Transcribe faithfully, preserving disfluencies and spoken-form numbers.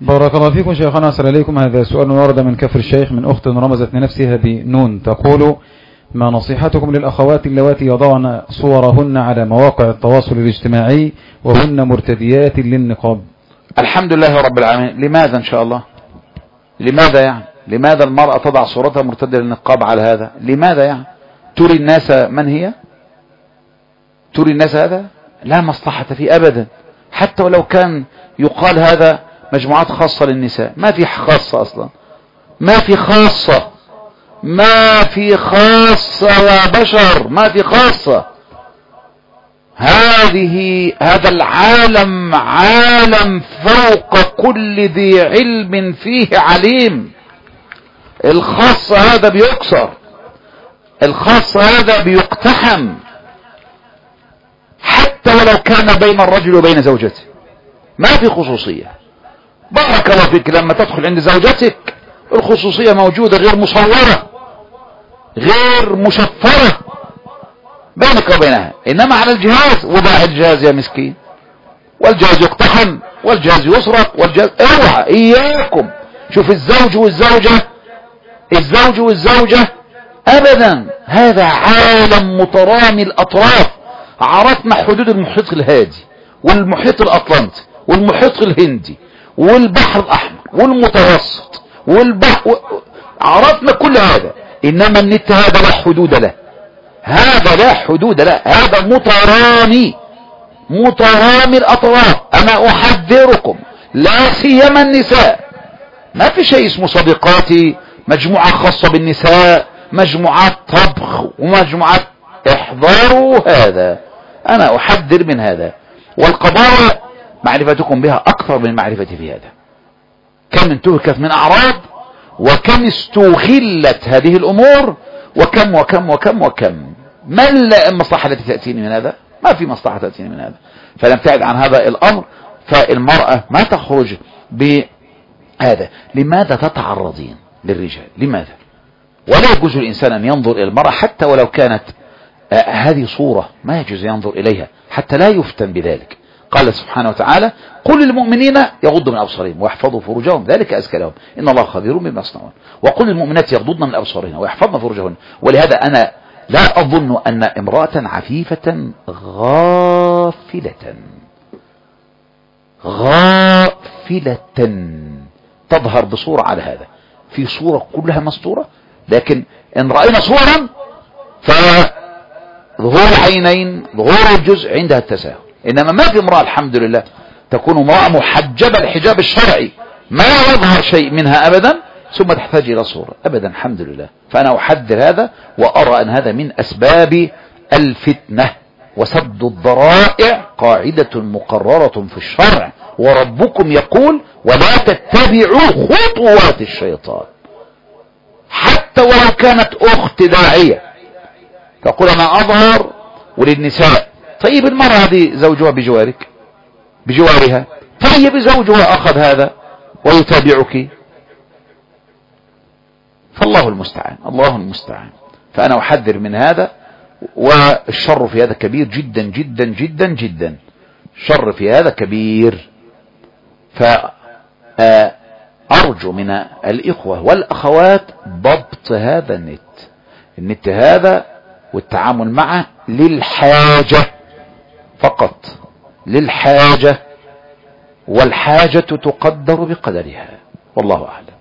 بارك الله فيكم شيخنا. أسأل إليكم هذا سؤال ورد من كفر الشيخ من أخت رمزت لنفسها بنون، تقول: ما نصيحتكم للأخوات اللواتي يضعن صورهن على مواقع التواصل الاجتماعي وهن مرتديات للنقاب؟ الحمد لله رب العالمين. لماذا إن شاء الله؟ لماذا يعني؟ لماذا المرأة تضع صورتها مرتدية للنقاب على هذا؟ لماذا يعني؟ تري الناس من هي؟ تري الناس هذا؟ لا مصلحة فيه أبدا، حتى ولو كان يقال هذا مجموعات خاصة للنساء. ما في خاصة أصلا، ما في خاصة، ما في خاصة يا بشر، ما في خاصة. هذه هذا العالم عالم فوق كل ذي علم فيه عليم. الخاص هذا بيكسر، الخاص هذا بيقتحم، حتى ولو كان بين الرجل وبين زوجته ما في خصوصية. بارك الله فيك، لما تدخل عند زوجتك الخصوصية موجودة، غير مصورة غير مشفرة بينك وبينها. انما على الجهاز، وضع الجهاز يا مسكين، والجهاز يقتحم والجهاز يسرق والجهاز. اوعى اياكم. شوف الزوج والزوجة، الزوج والزوجة ابدا، هذا عالم مترامي الاطراف. عرفنا حدود المحيط الهادي والمحيط الاطلنطي والمحيط الهندي والبحر الاحمر والمتوسط والبحر، عرفنا كل هذا. انما النت هذا لا حدود له، هذا لا حدود له، هذا مترامي مترامي الاطراف. انا احذركم لا سيما النساء، ما في شيء اسمه صديقاتي، مجموعة خاصة بالنساء، مجموعات طبخ ومجموعات. احذروا هذا، انا احذر من هذا. والقضايا معرفتكم بها اكثر من معرفتي في هذا. كم انتهكت من اعراض، وكم استغلت هذه الامور، وكم وكم وكم وكم. ما المصلحة التي تأتيني من هذا؟ ما في مصلحة تأتيني من هذا. فنبتعد عن هذا الامر. فالمرأة ما تخرج بهذا. لماذا تتعرضين للرجال؟ لماذا؟ ولا يجوز الانسان ان ينظر الى المرأة حتى ولو كانت آه هذه صورة، ما يجوز ينظر اليها حتى لا يفتن بذلك. قال سبحانه وتعالى: قل للمؤمنين يغضوا من ابصارهم ويحفظوا فروجهم ذلك ازكى لهم ان الله خبير بما يصنعون. وقل للمؤمنات يغضضن من ابصارهن ويحفظن فروجهن. ولهذا انا لا اظن ان امرأة عفيفة غافلة غافلة تظهر بصورة على هذا. في صورة كلها مستورة، لكن ان رأينا صورا فظهور العينين ظهور الجزء عندها التساهل. انما ما في امرأة الحمد لله تكون امرأة محجبة الحجاب الشرعي ما يظهر شيء منها ابدا ثم تحتاج الى صورة ابدا، الحمد لله. فانا احذر هذا، وارى ان هذا من اسباب الفتنة. وسد الذرائع قاعدة مقررة في الشرع، وربكم يقول: ولا تتبعوا خطوات الشيطان. حتى ولو كانت اخت داعية تقول انا اظهر وللنساء، طيب المرأة هذه زوجها بجوارك بجوارها، طيب زوجها اخذ هذا ويتابعك، فالله المستعان الله المستعان. فانا احذر من هذا. والشر في هذا كبير جدا جدا جدا جدا، الشر في هذا كبير. فأرجو من الإخوة والأخوات ضبط هذا النت النت هذا والتعامل معه للحاجة فقط، للحاجة، والحاجة تقدر بقدرها، والله أعلم.